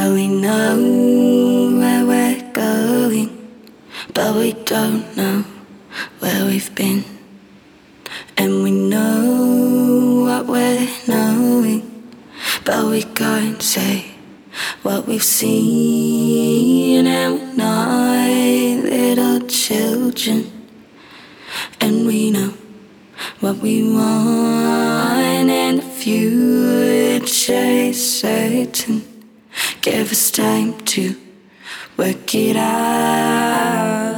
Well, we know where we're going, but we don't know where we've been. And we know what we're knowing, but we can't say what we've seen. And we're not little children, and we know what we want in the future is certain. Give us time to work it out.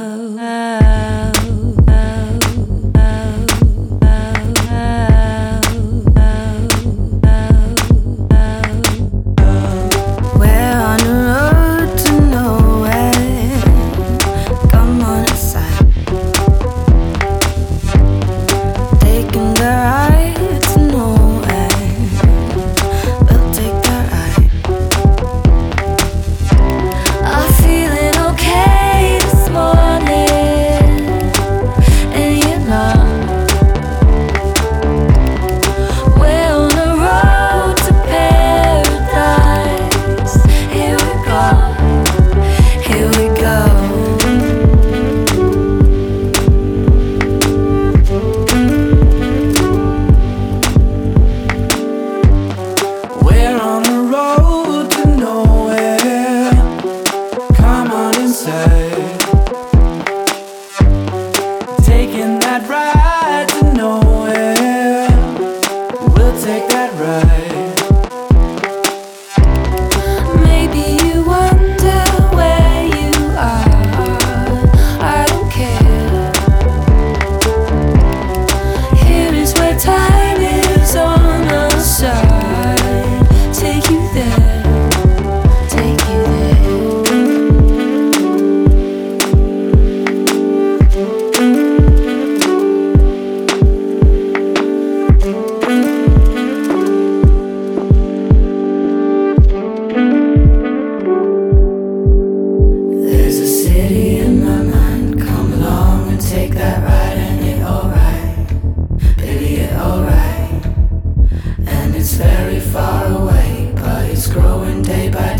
We're on the road to nowhere. Come on inside. Taking the ride to nowhere. We'll take the ride. I'm feeling okay this morning, and you know we're on the road to paradise. Here we go, here we go. We're on the road to nowhere. Come on inside. Taking that ride to nowhere. We'll take that ride. Maybe you wonder where you are. I don't care. Here is where time is on our side. Take you there, take you there. There's a city in my mind. Come along and take that ride, and it alright, baby, it alright. And it's very far away, but it's growing day by day.